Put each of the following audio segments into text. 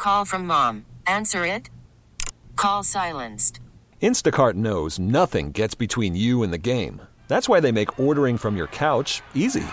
call from mom. Answer it. Call silenced. Instacart knows nothing gets between you and the game. That's why they make ordering from your couch easy.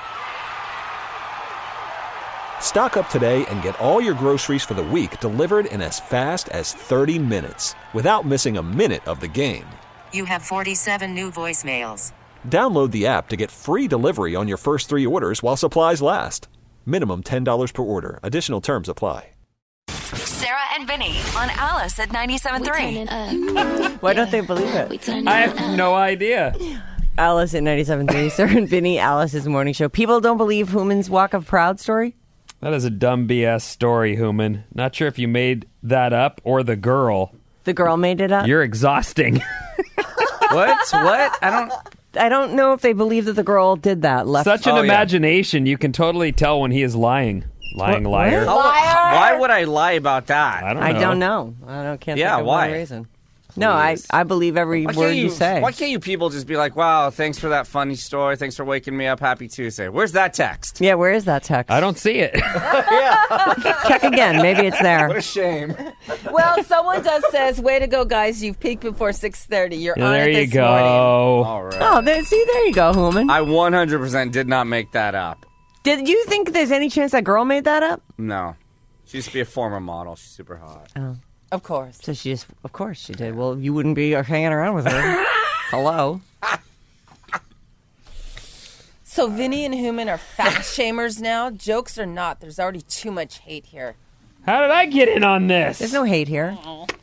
Stock up today and get all your groceries for the week delivered in as fast as 30 minutes without missing a minute of the game. You have 47 new voicemails. Download the app to get free delivery on your first 3 orders while supplies last. Minimum $10 per order. Additional terms apply. Sarah and Vinny on Alice at 97.3. Why don't they believe it? I have no idea. Alice at 97.3. Sarah and Vinny, Alice's morning show. People don't believe Hooman's Walk of Proud story? That is a dumb BS story, Hooman. Not sure if you made that up or the girl. The girl made it up? You're exhausting. What? I don't know if they believe that the girl did that. Such an imagination. You can totally tell when he is lying. Lying liar. Why would I lie about that? I don't know. Can't think of why? one reason. No, I believe every word you say. Why can't you people just be like, wow, thanks for that funny story. Thanks for waking me up. Happy Tuesday. Where's that text? Yeah, where is that text? I don't see it. Check again. Maybe it's there. What a shame. Well, someone says, way to go, guys. You've peaked before 6:30. You're on There it you this go. morning. All right. Oh, there you go, Hooman. I 100% did not make that up. Did you think there's any chance that girl made that up? No. She used to be a former model. She's super hot. Oh. Of course. So of course she did. Well, you wouldn't be hanging around with her. Hello. So Vinny and Hooman are fat shamers now? Jokes or not, there's already too much hate here. How did I get in on this? There's no hate here.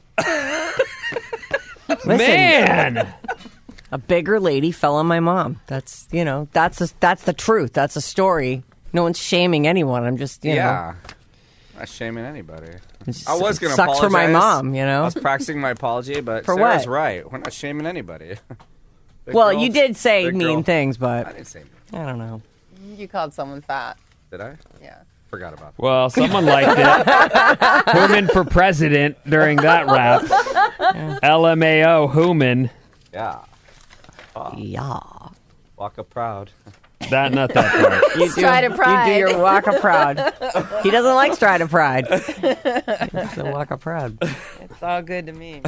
Listen, Man! a bigger lady fell on my mom. That's the truth. That's a story. No one's shaming anyone. I'm just, you know. Not shaming anybody. Just, I was going to sucks apologize. for my mom, you know. I was practicing my apology, but For Sarah's what? right. We're not shaming anybody. Well, you did say mean things, I but didn't say mean. I don't know. You called someone fat. Did I? Yeah. Forgot about that. Well, someone liked it. Hooman for president during that rap. LMAO Hooman. Yeah. Yeah. Walk up proud. Not that part. You Stride of pride. You do your walk of proud. He doesn't like stride of pride. It's a walk of proud. It's all good to me.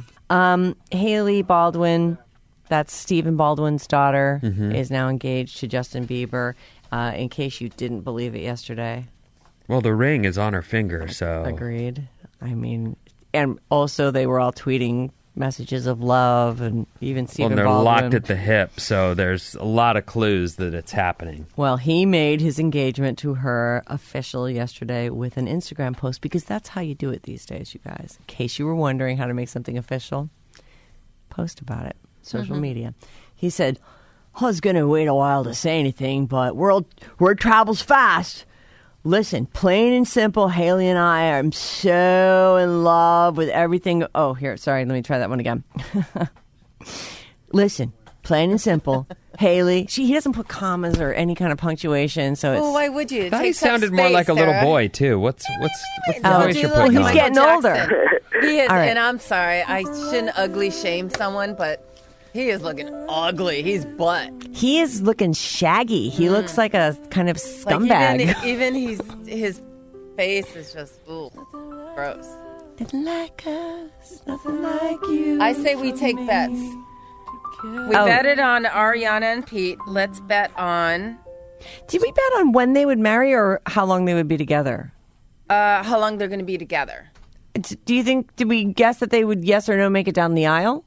Haley Baldwin, that's Stephen Baldwin's daughter, is now engaged to Justin Bieber. In case you didn't believe it yesterday. Well, the ring is on her finger, so... Agreed. I mean, and also they were all tweeting messages of love, and even Stephen they're Baldwin. locked at the hip, so there's a lot of clues that it's happening. Well, he made his engagement to her official yesterday with an Instagram post, because that's how you do it these days, you guys. In case you were wondering how to make something official, post about it. Social media. He said, I was going to wait a while to say anything, but word travels fast. Listen, plain and simple, Haley and I are so in love with everything. Oh, here, sorry, let me try that one again. Listen, plain and simple, Haley. He doesn't put commas or any kind of punctuation, so it's... Well, why would you? I thought he sounded more like a little boy, too. What's the voice you're well, putting he's on? getting older. He is, All right. and I'm sorry, I shouldn't ugly shame someone, but he is looking ugly. He's butt. He is looking shaggy. He looks like a kind of scumbag. Like even his face is just gross. Nothing like us, nothing like you. I say we take bets. We betted on Ariana and Pete. Let's bet on... Did we bet on when they would marry or how long they would be together? how long they're going to be together. Do you think, did we guess that they would yes or no make it down the aisle?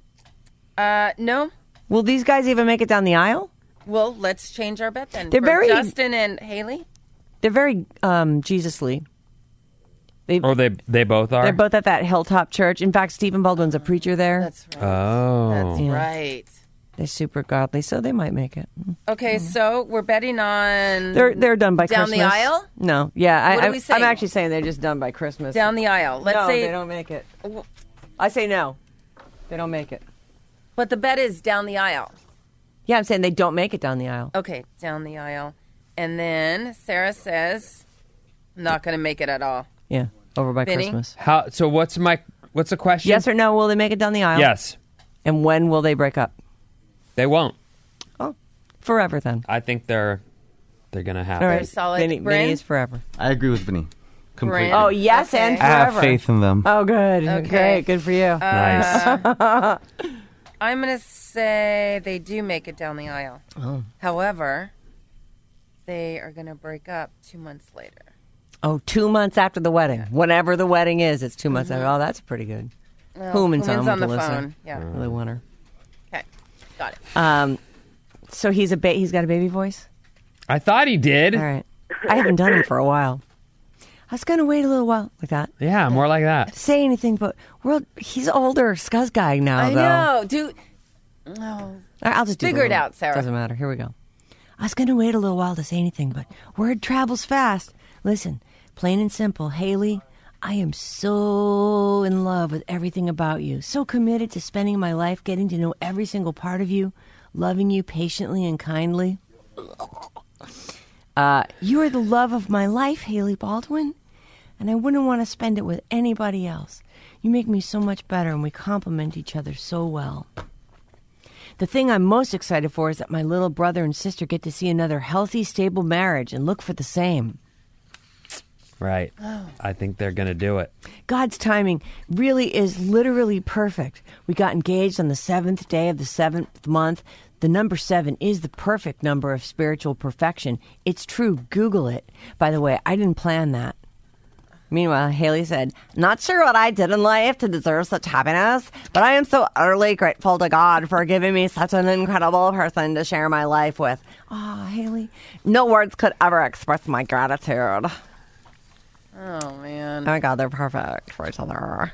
No. Will these guys even make it down the aisle? Well, let's change our bet then. They're For very... Justin and Haley? They're very Jesus-ly. They both are? They're both at that Hilltop Church. In fact, Stephen Baldwin's a preacher there. That's right. Oh. That's right. They're super godly, so they might make it. Okay, so we're betting on... They're done by down Christmas. the aisle? No. Yeah, What are we saying? I'm actually saying they're just done by Christmas. Down the aisle. Let's say... they don't make it. I say no. They don't make it. But the bet is down the aisle. Yeah, I'm saying they don't make it down the aisle. Okay, down the aisle. And then Sarah says, not going to make it at all. Yeah, over by Vinny? Christmas. So what's the question? Yes or no, will they make it down the aisle? Yes. And when will they break up? They won't. Oh, forever then. I think they're going to happen. All right, Very solid. Vinny Bryn? is forever. I agree with Vinny. Completely. Oh, yes, Okay. and I forever. have faith in them. Oh, good. Okay. Great. Good for you. Nice. I'm going to say they do make it down the aisle. Oh. However, they are going to break up 2 months later. Oh, 2 months after the wedding. Whenever the wedding is, it's 2 months after. Oh, that's pretty good. Human's on the Melissa. phone. Yeah. Really want her. Okay. Got it. So he's got a baby voice? I thought he did. All right. I haven't done it for a while. I was going to wait a little while. Like that. Yeah, more like that. Say anything, but he's older. Scuzz guy now, I though. know. No. I'll just Figure it out, Sarah. Doesn't matter. Here we go. I was going to wait a little while to say anything, but word travels fast. Listen, plain and simple, Haley, I am so in love with everything about you. So committed to spending my life getting to know every single part of you, loving you patiently and kindly. You are the love of my life, Haley Baldwin, and I wouldn't want to spend it with anybody else. You make me so much better, and we complement each other so well. The thing I'm most excited for is that my little brother and sister get to see another healthy, stable marriage and look for the same. Right. I think they're going to do it. God's timing really is literally perfect. We got engaged on the 7th day of the 7th month. The number 7 is the perfect number of spiritual perfection. It's true. Google it. By the way, I didn't plan that. Meanwhile, Haley said, not sure what I did in life to deserve such happiness, but I am so utterly grateful to God for giving me such an incredible person to share my life with. Ah, Haley, no words could ever express my gratitude. Oh, man. Oh my God, they're perfect for each other.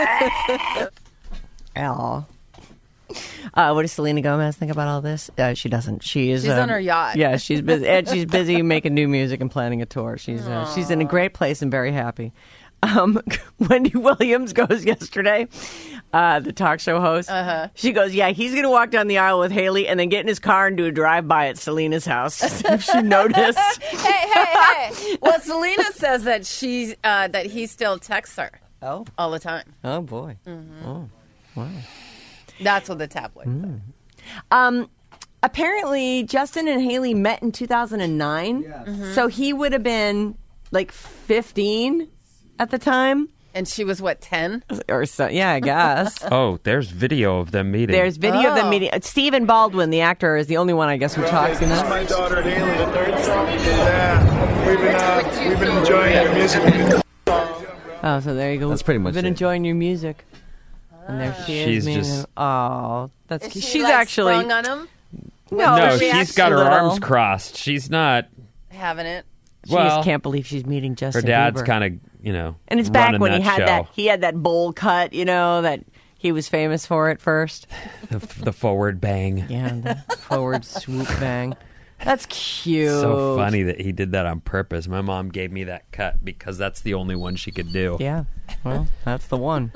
L. What does Selena Gomez think about all this? She doesn't. She's on her yacht. Yeah, she's busy. And she's busy making new music and planning a tour. She's in a great place and very happy. Wendy Williams goes yesterday, the talk show host. She goes, yeah, he's going to walk down the aisle with Haley and then get in his car and do a drive-by at Selena's house. If she noticed. Hey. Well, Selena says that that he still texts her. Oh. All the time. Oh, boy. Mm-hmm. Oh, wow. That's what the tabloids say. Apparently, Justin and Haley met in 2009. Yes. So he would have been like 15 at the time. And she was, what, 10? Or so, yeah, I guess. Oh, there's video of them meeting. There's video of them meeting. Stephen Baldwin, the actor, is the only one, I guess, who talks in this. My daughter Haley, the third song. Yeah, we've been enjoying your music. Oh, so there you go. That's pretty much We've been it. enjoying your music. And there she is. She's meeting just- him. Oh, that's Is she, she's like, actually sprung on him? No, she she's got her actually- arms crossed. She's not. Having it. She Well, just can't believe she's meeting Justin her dad's Bieber. kind of, And it's back running when he that had show. he had that bowl cut, that he was famous for at first. the forward bang. Yeah, the forward swoop bang. That's cute. So funny that he did that on purpose. My mom gave me that cut because that's the only one she could do. Yeah, well, that's the one.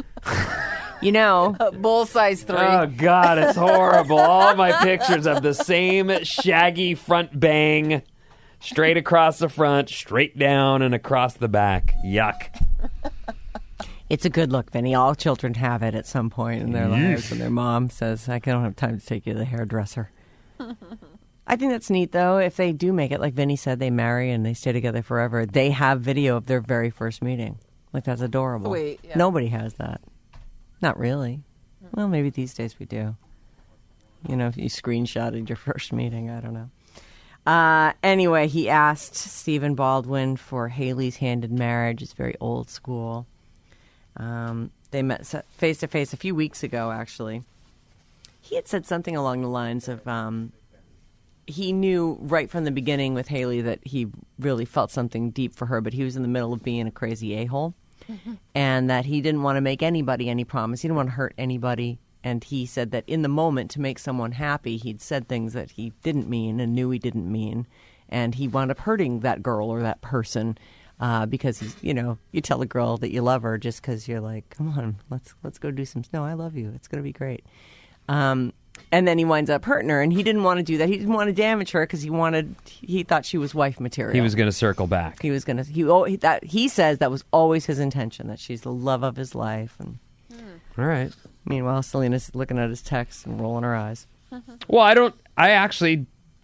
Bull size 3. Oh, God, it's horrible. All my pictures have the same shaggy front bang, straight across the front, straight down, and across the back. Yuck. It's a good look, Vinny. All children have it at some point in their lives, and their mom says, I don't have time to take you to the hairdresser. I think that's neat, though. If they do make it, like Vinny said, they marry and they stay together forever, they have video of their very first meeting. Like, that's adorable. Sweet, yeah. Nobody has that. Not really. Well, maybe these days we do. If you screenshotted your first meeting, I don't know. Anyway, he asked Stephen Baldwin for Haley's hand in marriage. It's very old school. They met face-to-face a few weeks ago, actually. He had said something along the lines of he knew right from the beginning with Haley that he really felt something deep for her, but he was in the middle of being a crazy a-hole. And that he didn't want to make anybody any promise. He didn't want to hurt anybody. And he said that in the moment, to make someone happy, he'd said things that he didn't mean and knew he didn't mean. And he wound up hurting that girl or that person because, you tell a girl that you love her just because you're like, come on, let's go do some. No, I love you. It's going to be great. And then he winds up hurting her, and he didn't want to do that. He didn't want to damage her because he thought she was wife material. He was going to circle back. He was going to. He says that was always his intention, that she's the love of his life. And All right. meanwhile, Selena's looking at his text and rolling her eyes. Well, I actually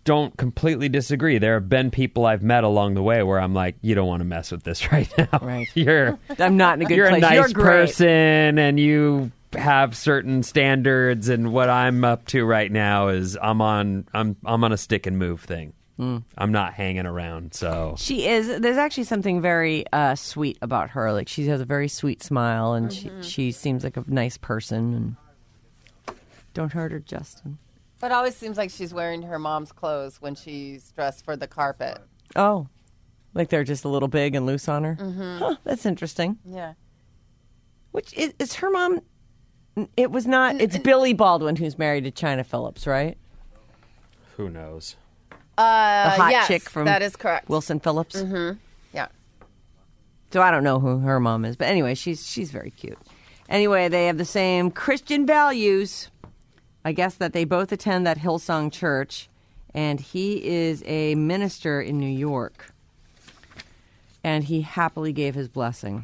don't completely disagree. There have been people I've met along the way where I'm like, you don't want to mess with this right now. Right. I'm not in a good you're place. A nice You're great. person, and you have certain standards, and what I'm up to right now is I'm on a stick and move thing. I'm not hanging around. So she is. There's actually something very sweet about her. Like, she has a very sweet smile, and she seems like a nice person. And don't hurt her, Justin. But it always seems like she's wearing her mom's clothes when she's dressed for the carpet. Oh, like they're just a little big and loose on her? Huh, that's interesting. Yeah. Which is her mom? It was not. It's Billy Baldwin who's married to China Phillips, right? who knows? The hot yes, chick from that is correct. Wilson Phillips. Mm-hmm. Yeah. So I don't know who her mom is, but anyway, she's very cute. Anyway, they have the same Christian values. I guess that they both attend that Hillsong Church, and he is a minister in New York. And he happily gave his blessing.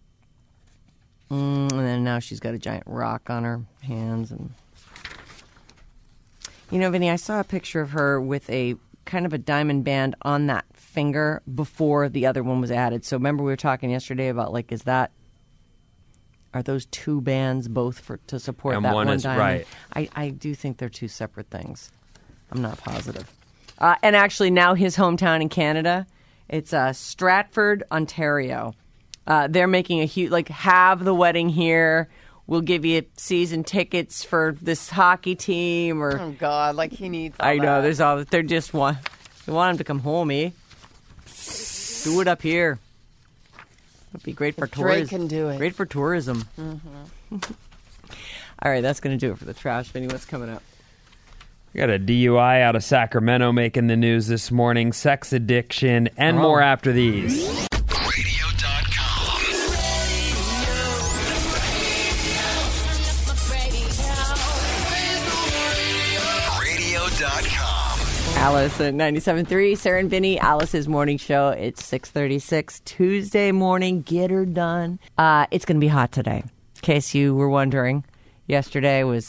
And then now she's got a giant rock on her hands. And you know, Vinny, I saw a picture of her with a kind of a diamond band on that finger before the other one was added. So remember we were talking yesterday about, like, are those two bands both to support and that one is diamond? right. I do think they're two separate things. I'm not positive. And actually now his hometown in Canada, it's Stratford, Ontario. They're making a huge, have the wedding here. We'll give you season tickets for this hockey team. Or oh God, he needs. I know there's all. They just want him to come home. Do it up here. It'd be great for tourism. Drake can do it. Great for tourism. Mm-hmm. All right, that's going to do it for the trash. Vinny, what's coming up? We got a DUI out of Sacramento making the news this morning. Sex addiction and more after these. Radio.com. Alice at 97.3, Sarah and Vinny, Alice's morning show. It's 6:36 Tuesday morning. Get her done. It's going to be hot today. In case you were wondering, yesterday was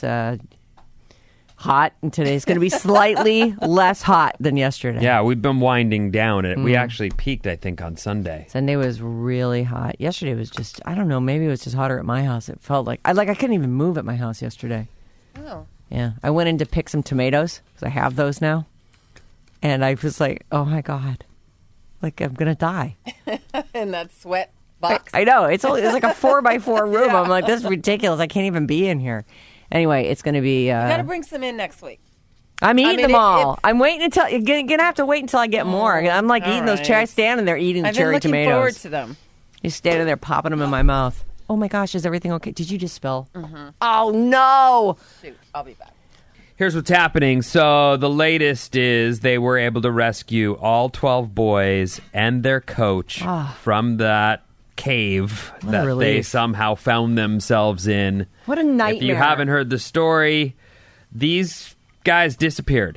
hot, and today's going to be slightly less hot than yesterday. Yeah, we've been winding down it. We actually peaked, I think, on Sunday. Sunday was really hot. Yesterday was just, I don't know, maybe it was just hotter at my house. It felt like I couldn't even move at my house yesterday. Oh. Yeah, I went in to pick some tomatoes because I have those now. And I was like, oh, my God. I'm going to die. In that sweat box. I know. It's like a 4x4 room. Yeah. I'm like, this is ridiculous. I can't even be in here. Anyway, it's going to be... you got to bring some in next week. I'm eating them all. I'm waiting until... You're going to have to wait until I get more. I'm eating those cherry... standing there eating the cherry tomatoes. I've been looking forward to them. You're standing there popping them in my mouth. Oh, my gosh. Is everything okay? Did you just spill? Mm-hmm. Oh, no. Shoot. I'll be back. Here's what's happening. So the latest is they were able to rescue all 12 boys and their coach from that cave that they somehow found themselves in. What a nightmare. If you haven't heard the story, these guys disappeared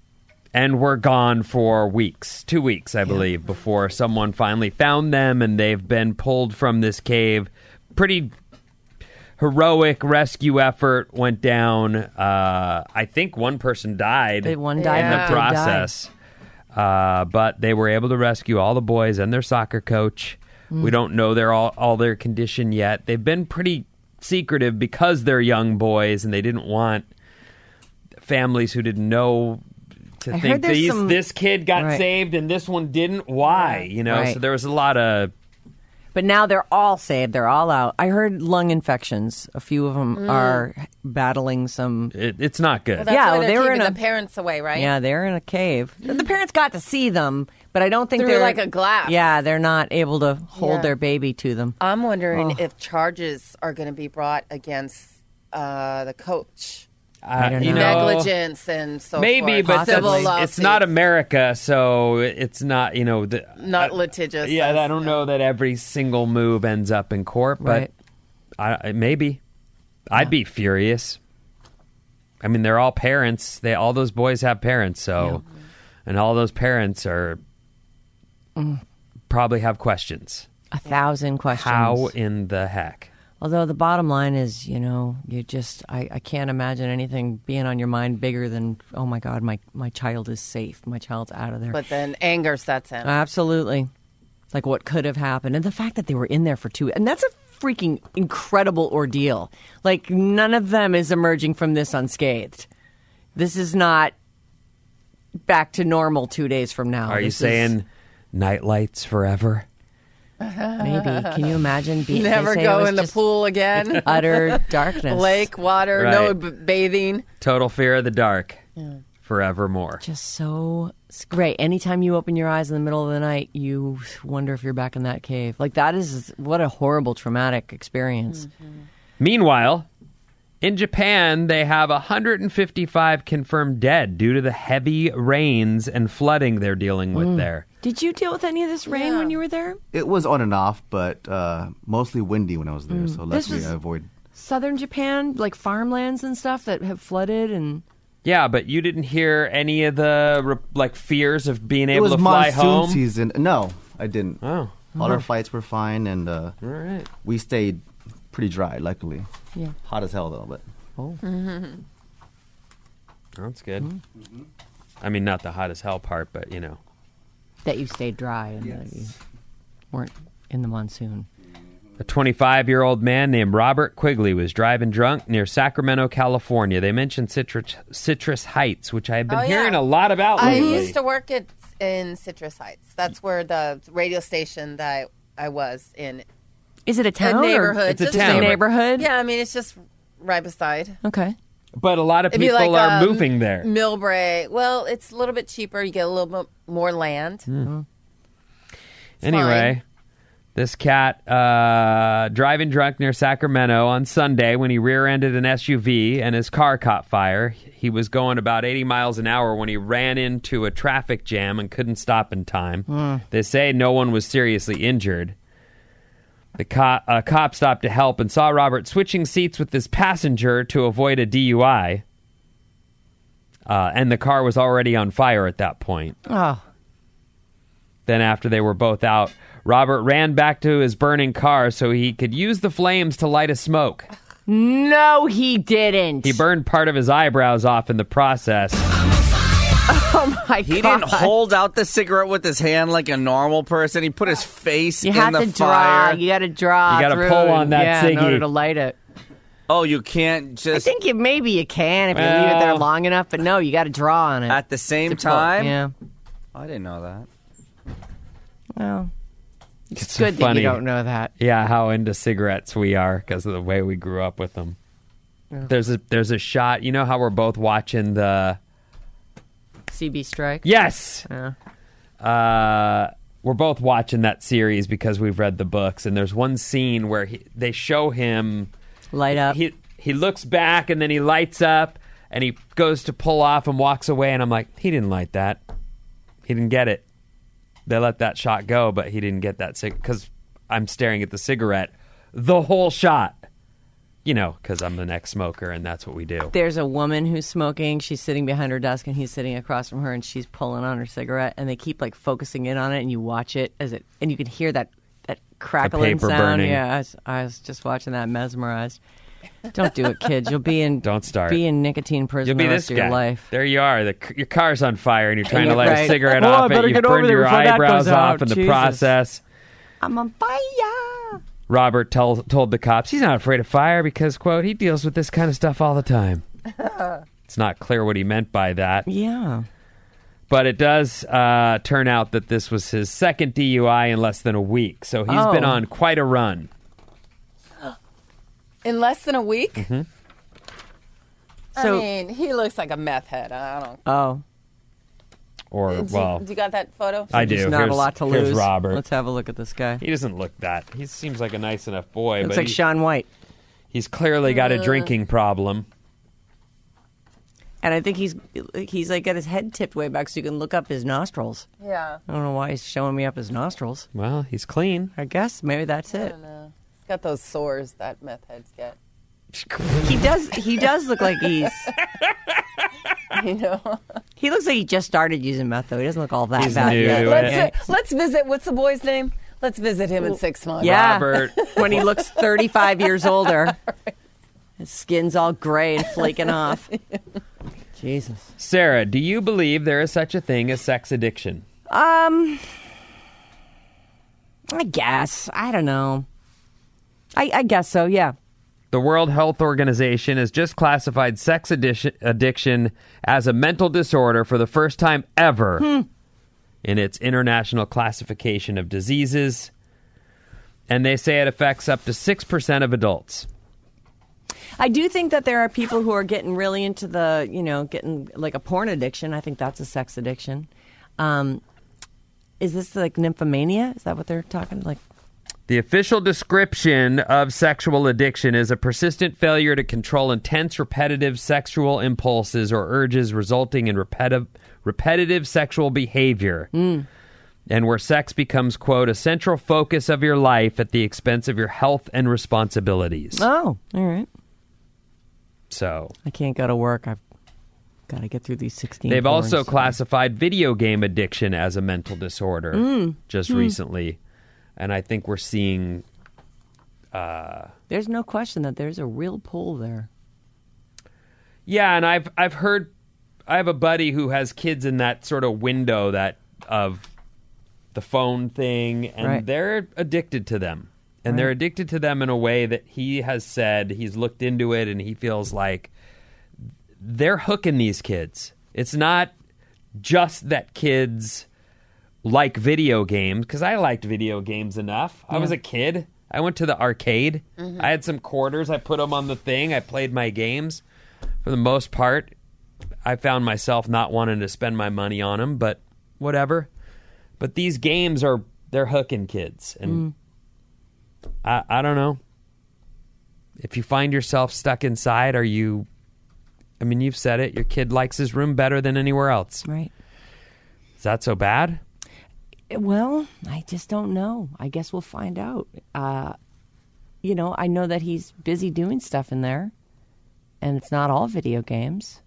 and were gone for weeks, 2 weeks, I believe, before someone finally found them, and they've been pulled from this cave. Pretty heroic rescue effort went down. I think one person died in the process. But they were able to rescue all the boys and their soccer coach. We don't know all their condition yet. They've been pretty secretive because they're young boys, and they didn't want families who didn't know to think this kid got saved and this one didn't. Why? So there was a lot of... But now they're all saved. They're all out. I heard lung infections. A few of them are battling some... It's not good. Well, that's why they were keeping the parents away, right? Yeah, they're in a cave. The parents got to see them, but I don't think they're... like a glass. Yeah, they're not able to hold their baby to them. I'm wondering if charges are going to be brought against the coach. I don't know. Negligence and so maybe, forth. But it's not America, so it's not, not litigious. Yeah, I don't know that every single move ends up in court, but maybe. I'd be furious. I mean, they're all parents. All those boys have parents, so, and all those parents are probably have questions. 1,000 questions. How in the heck? Although the bottom line is, you know, I can't imagine anything being on your mind bigger than, oh my God, my child is safe. My child's out of there. But then anger sets in. Absolutely. Like what could have happened. And the fact that they were in there for 2 and that's a freaking incredible ordeal. Like none of them is emerging from this unscathed. This is not back to normal 2 days from now. Are you saying night lights forever? Maybe. Can you imagine being never go in the pool again? Utter darkness. Lake, water, Right. no bathing. Total fear of the dark. Forevermore. Just so great. Anytime you open your eyes in the middle of the night, you wonder if you're back in that cave. Like that is what a horrible, traumatic experience. Meanwhile, in Japan, they have 155 confirmed dead due to the heavy rains and flooding they're dealing with there. Did you deal with any of this rain when you were there? It was on and off, but mostly windy when I was there. So luckily I avoided. Southern Japan, like farmlands and stuff that have flooded and... Yeah, but you didn't hear any of the fears of being It able was to fly monsoon home? season. No, I didn't. Oh. All our flights were fine, and All right. we stayed pretty dry, luckily. Yeah. Hot as hell, though, but... That's good. I mean, not the hot as hell part, but, you know. That you stayed dry and that you weren't in the monsoon. A 25-year-old man named Robert Quigley was driving drunk near Sacramento, California. They mentioned Citrus Heights, which I have been hearing a lot about I lately. used to work in Citrus Heights. That's where the radio station that I was in. Is it a town? A neighborhood. It's a just town. A neighborhood? Yeah, I mean, it's just right beside. Okay. But a lot of It'd be people like, are moving there. Millbrae. Well, it's a little bit cheaper. You get a little bit more land. Anyway, fine. this cat driving drunk near Sacramento on Sunday when he rear-ended an SUV and his car caught fire. He was going about 80 miles an hour when he ran into a traffic jam and couldn't stop in time. They say no one was seriously injured. The cop stopped to help and saw Robert switching seats with his passenger to avoid a DUI. And the car was already on fire at that point. Oh. Then after they were both out, Robert ran back to his burning car so he could use the flames to light a smoke. No, he didn't. He burned part of his eyebrows off in the process. Oh, my God. He didn't hold out the cigarette with his hand like a normal person. He put his face You in have the to fire. draw. You got to draw. You gotta through pull on that in ciggy. order to light it. Oh, you can't I just think maybe you can if you leave it there Well. long enough, but no, you got to draw on it. at the same to pull. time? Yeah. I didn't know that. Well, It's good that funny. you don't know that. Yeah, how into cigarettes we are because of the way we grew up with them. Yeah. There's a shot. You know how we're both watching the... CB Strike? Yes! Yeah. We're both watching that series because we've read the books, and there's one scene where they show him... Light up. He looks back, and then he lights up, and he goes to pull off and walks away, and I'm like, he didn't light that. He didn't get it. They let that shot go, but he didn't get that because I'm staring at the cigarette the whole shot. You know, because I'm the next smoker, and that's what we do. There's a woman who's smoking. She's sitting behind her desk, and he's sitting across from her, and she's pulling on her cigarette, and they keep like focusing in on it, and you watch it and you can hear that crackling paper sound. burning. Yeah, I was just watching that, mesmerized. Don't do it, kids. You'll be in Don't start. Be in nicotine prison You'll be the this rest of guy. your life. There you are. Your car's on fire, and you're trying to Yeah, light right. a cigarette Oh, I off better it. You've get over burned there your before that eyebrows goes off out. in the Jesus. process. I'm on fire. Robert told the cops he's not afraid of fire because, quote, he deals with this kind of stuff all the time. It's not clear what he meant by that. Yeah. But it does turn out that this was his second DUI in less than a week. So he's been on quite a run. In less than a week? Mm-hmm. So- I mean, he looks like a meth head. I don't. Oh. Or, well, Do you got that photo? I do. There's not a lot to lose. Here's Robert. Let's have a look at this guy. He doesn't look that. He seems like a nice enough boy. Looks but like Shaun White. He's clearly got a drinking problem. And I think he's like got his head tipped way back so you can look up his nostrils. Yeah. I don't know why he's showing me up his nostrils. Well, he's clean. I guess maybe that's I it. don't know. He's got those sores that meth heads get. He does look like he's You know. he looks like he just started using meth though. He doesn't look all that He's bad new yet. to it. Let's visit. What's the boy's name? Let's visit him in 6 months. Yeah, Robert. when he looks 35 years older. His skin's all gray and flaking off. Jesus. Sarah, do you believe there is such a thing as sex addiction? I guess. I don't know. I guess so, yeah. The World Health Organization has just classified sex addiction as a mental disorder for the first time ever in its international classification of diseases. And they say it affects up to 6% of adults. I do think that there are people who are getting really into the, getting like a porn addiction. I think that's a sex addiction. Is this like nymphomania? Is that what they're talking like? The official description of sexual addiction is a persistent failure to control intense, repetitive sexual impulses or urges resulting in repetitive sexual behavior. And where sex becomes, quote, a central focus of your life at the expense of your health and responsibilities. Oh, all right. So I can't go to work. I've got to get through these 16 They've also porns. classified video game addiction as a mental disorder just recently. And I think we're seeing... There's no question that there's a real pull there. Yeah, and I've heard... I have a buddy who has kids in that sort of window of the phone thing, and they're addicted to them. And they're addicted to them in a way that he has said, he's looked into it, and he feels like they're hooking these kids. It's not just that kids like video games, because I liked video games enough. I was a kid. I went to the arcade. I had some quarters. I put them on the thing. I played my games. For the most part, I found myself not wanting to spend my money on them, but whatever. But these games they're hooking kids. And I don't know. If you find yourself stuck inside, you've said it, your kid likes his room better than anywhere else. Right. Is that so bad? Well, I just don't know. I guess we'll find out. I know that he's busy doing stuff in there, and it's not all video games.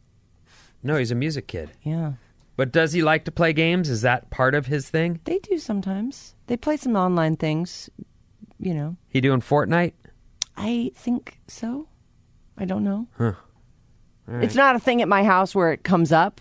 No, he's a music kid. Yeah. But does he like to play games? Is that part of his thing? They do sometimes. They play some online things, He doing Fortnite? I think so. I don't know. Huh. All right. It's not a thing at my house where it comes up.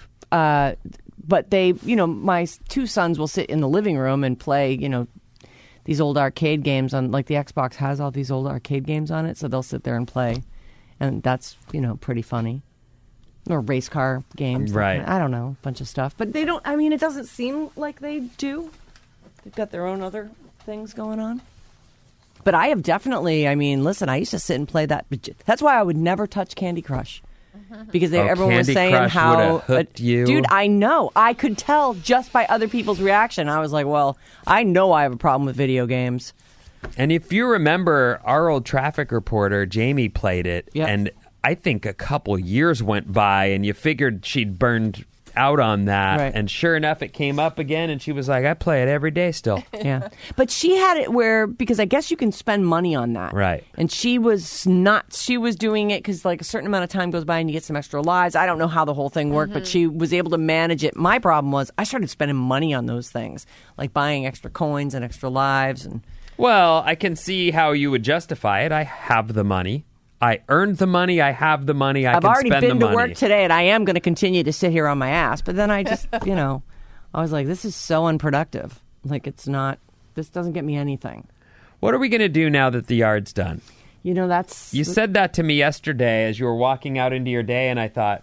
But they, my two sons will sit in the living room and play, these old arcade games on, like the Xbox has all these old arcade games on it. So they'll sit there and play. And that's, pretty funny. Or race car games. Right. I don't know, a bunch of stuff. But they don't, it doesn't seem like they do. They've got their own other things going on. But I have definitely, listen, I used to sit and play that. That's why I would never touch Candy Crush. Because everyone was saying Crush how... hooked you. Dude, I know. I could tell just by other people's reaction. I was like, well, I know I have a problem with video games. And if you remember, our old traffic reporter, Jamie, played it. Yep. And I think a couple years went by and you figured she'd burned out on that. Right. And sure enough, it came up again. And she was like, I play it every day still. Yeah. But she had it where, because I guess you can spend money on that. Right. And she was not, she was doing it because like a certain amount of time goes by and you get some extra lives. I don't know how the whole thing worked, but she was able to manage it. My problem was I started spending money on those things, like buying extra coins and extra lives. And Well, I can see how you would justify it. I have the money. I earned the money. I have the money. I've can already spend been the to money. work today, and I am going to continue to sit here on my ass. But then I just, I was like, this is so unproductive. Like, it's not, this doesn't get me anything. What are we going to do now that the yard's done? That's... You said that to me yesterday as you were walking out into your day, and I thought,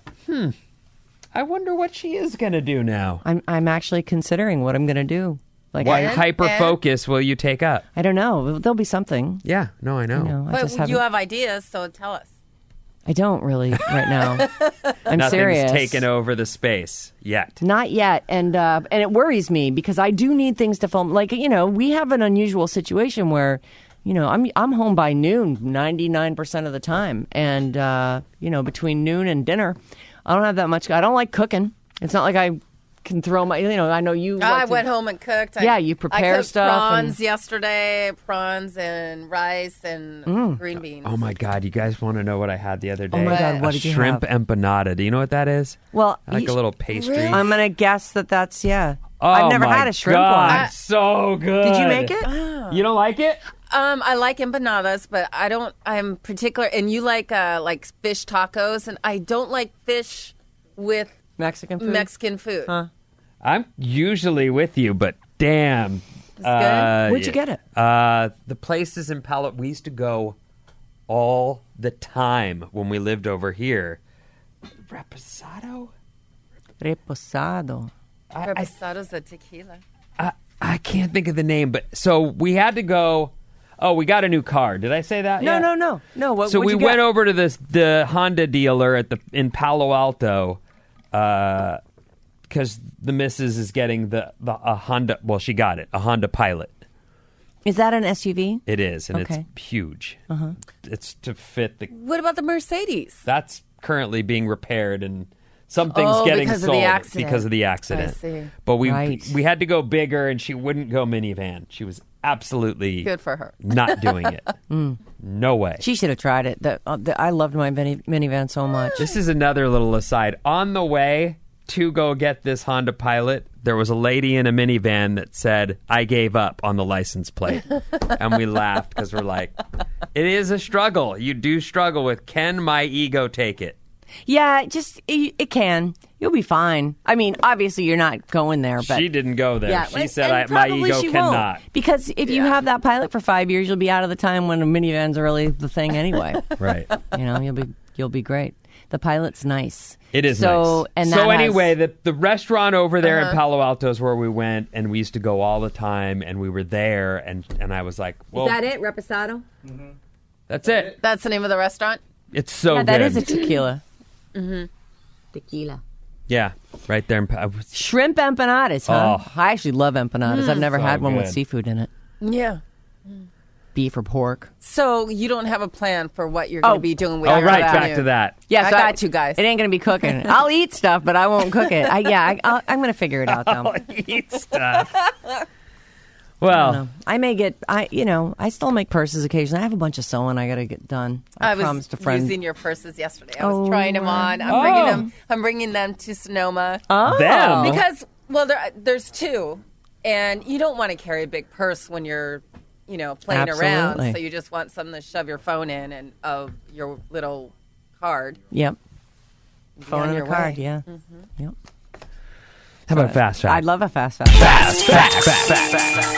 I wonder what she is going to do now. I'm actually considering what I'm going to do. Like, What hyper-focus will you take up? I don't know. There'll be something. Yeah, no, I know. I But just you haven't- have ideas, so tell us. I don't really right now. I'm Nothing's serious. taken over the space yet. Not yet, and it worries me because I do need things to film. Like we have an unusual situation where, I'm home by noon 99% of the time, and between noon and dinner, I don't have that much. I don't like cooking. It's not like I can throw my. I know you. I went home and cooked. You prepare I cooked stuff. Prawns yesterday, prawns and rice and green beans. Oh my God, you guys want to know what I had the other day? Oh my God, what a did you shrimp have? empanada. Do you know what that is? Well, Like a little pastry. Really? I'm gonna guess that's Oh, I've never my had a shrimp God, one. so good. Did you make it? You don't like it? I like empanadas, but I don't. I'm particular, and you like fish tacos, and I don't like fish with Mexican food. Huh. I'm usually with you, but damn. It's good. Where'd you get it? The place is in Palo. We used to go all the time when we lived over here. Reposado? Reposado. Reposado's a tequila. I can't think of the name, but so we had to go. Oh, we got a new car. Did I say that? No. So we went over to the Honda dealer in Palo Alto because the missus is getting a Honda. Well, she got it, a Honda Pilot. Is that an SUV? It is, and Okay. it's huge. It's to fit the. What about the Mercedes? That's currently being repaired and. Something's getting because sold of the accident. because of the accident. I see. But we had to go bigger, and she wouldn't go minivan. She was absolutely Good for her. not doing it. No way. She should have tried it. I loved my minivan so much. This is another little aside. On the way to go get this Honda Pilot, there was a lady in a minivan that said, "I gave up" on the license plate. And we laughed because we're like, it is a struggle. You do struggle with, can my ego take it? Yeah, it can. You'll be fine. I mean, obviously you're not going there, but She didn't go there. Yeah, She and said, my probably ego she cannot. won't. Because if you have that Pilot for 5 years, you'll be out of the time when a minivan's really the thing anyway. Right. You know, you'll be great. The Pilot's nice. It is so, nice. And so that anyway, the restaurant over there in Palo Alto is where we went, and we used to go all the time, and we were there, and I was like, well, is that it, Reposado? that's it. That's the name of the restaurant? It's so good. That is a tequila. Tequila. Yeah, right there. Shrimp empanadas, huh? Oh. I actually love empanadas. I've never So had one with good. seafood in it. Yeah. Beef or pork. So you don't have a plan for what you're going to be doing with Oh, your right, afternoon. back to that. Yeah, I so got you guys. It ain't going to be cooking. I'll eat stuff, but I won't cook it. I'm going to figure it out, though. Eat stuff. I Well, don't know. I may get, I still make purses occasionally. I have a bunch of sewing I got to get done. I promised a friend. using your purses yesterday. I was trying them on. I'm bringing them to Sonoma. them. Because, there's two. And you don't want to carry a big purse when you're, playing around. Absolutely. So you just want something to shove your phone in and your little card. Yep. Be Phone on and a your card, way. yeah. Yep. how about fast fact? I'd love a fast fact.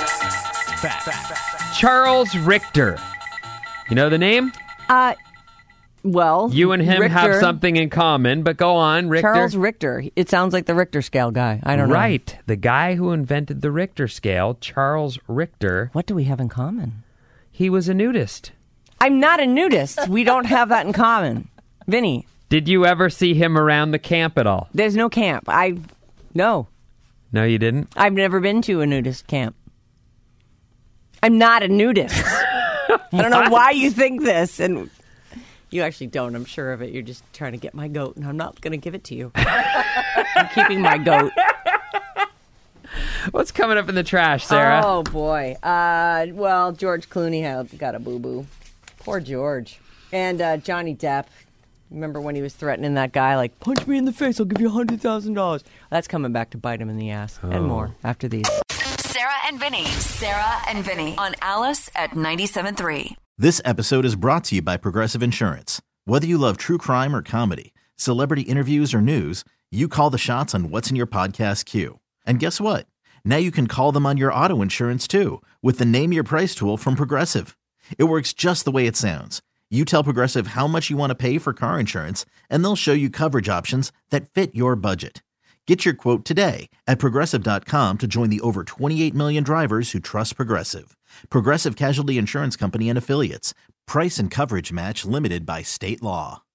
Charles Richter. You know the name? Well, You and him have Richter- something in common, but go on, Richter. Charles Richter. It sounds like the Richter scale guy. I don't know. Right. The guy who invented the Richter scale, Charles Richter, What do we have in common? he was a nudist. I'm not a nudist. We don't have that in common. Vinny, Did you ever see him around the camp at all? there's no camp. No. No, you didn't? I've never been to a nudist camp. I'm not a nudist. I don't know why you think this, and you actually don't. I'm sure of it. You're just trying to get my goat, and I'm not going to give it to you. I'm keeping my goat. What's coming up in the trash, Sarah? Oh, boy. George Clooney got a boo-boo. Poor George. And Johnny Depp. Remember when he was threatening that guy, like, punch me in the face, I'll give you $100,000. That's coming back to bite him in the ass. And more after these. Sarah and Vinny. Sarah and Vinny on Alice at 97.3. This episode is brought to you by Progressive Insurance. Whether you love true crime or comedy, celebrity interviews or news, you call the shots on what's in your podcast queue. And guess what? Now you can call them on your auto insurance too with the Name Your Price tool from Progressive. It works just the way it sounds. You tell Progressive how much you want to pay for car insurance, and they'll show you coverage options that fit your budget. Get your quote today at Progressive.com to join the over 28 million drivers who trust Progressive. Progressive Casualty Insurance Company and Affiliates. Price and coverage match limited by state law.